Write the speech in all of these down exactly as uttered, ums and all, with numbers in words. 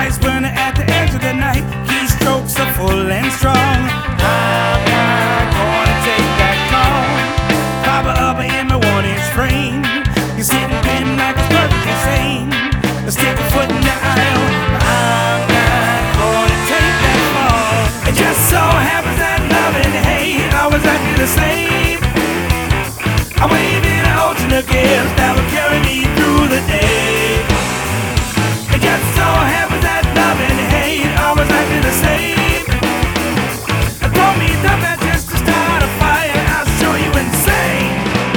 lights burn at the edge of the night. Keystrokes are full and strong. I'm not gonna take that call. Papa up in my one-inch frame. You're sitting pin like it's perfectly sane. Stick a foot in the aisle. I'm not gonna take that fall. It just so happens that love and hate always act the same. I wave in an ocean of gifts that will carry me through the day. It just so happens that love and hate always act the same. Throw me the matches to start a fire, I'll show you insane.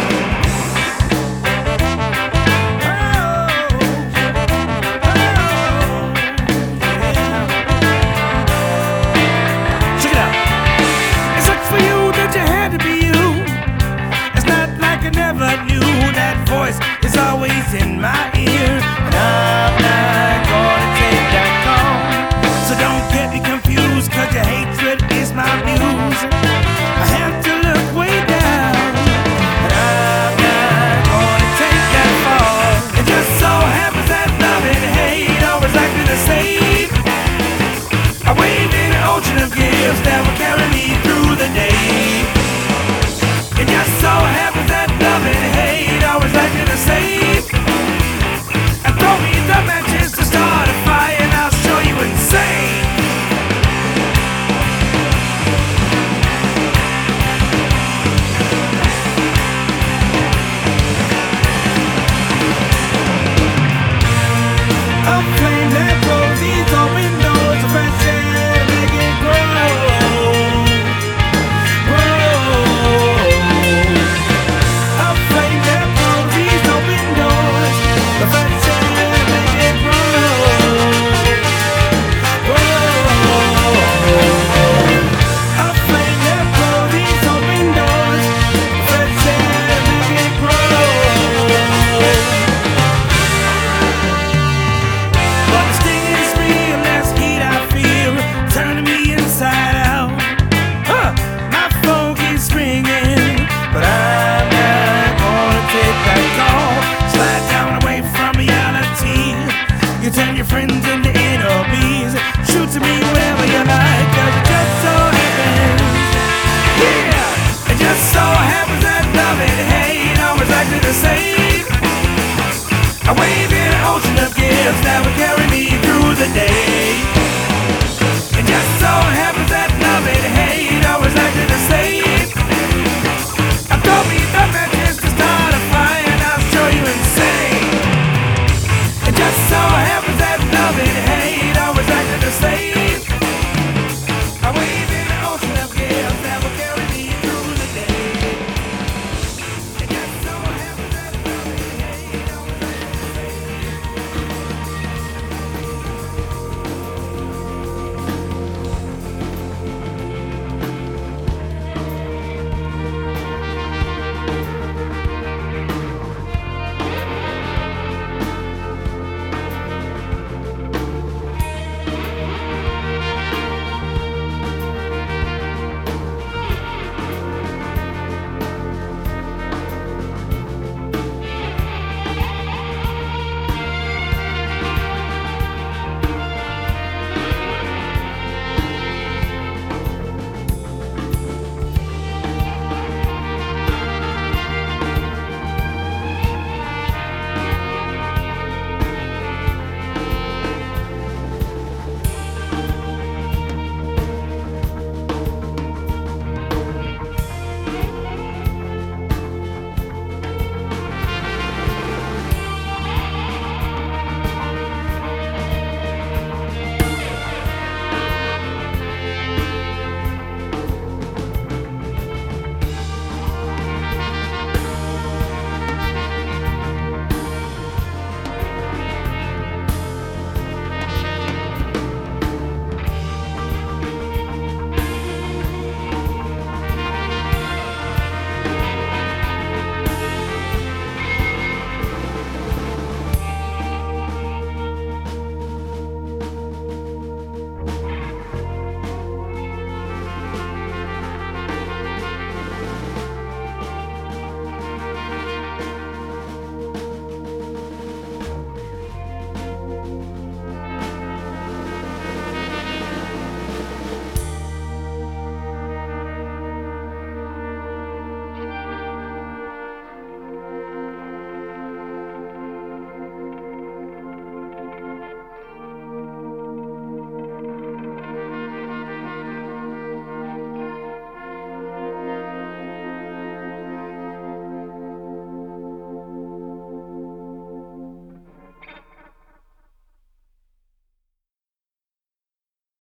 I never knew that voice is always in my ear. And I'm not gonna take that call. So don't get me confused, cause your hatred is my muse. I have to look way down. And I'm not gonna take that fall. It just so happens that love and hate always acting the same. I wave in an ocean of gifts that will carry me through the day. It just so happens that love and hate always acting the same. And throw me the matches to start a fire, and I'll show you insane. A flame that grows, these open doors, a fresh air to make it grow. You turn your friends into enemies. Shoot to me whenever you like, cause it just so happens. Yeah, it just so happens that love and hate always acting the same. I wave in an ocean of gifts that would carry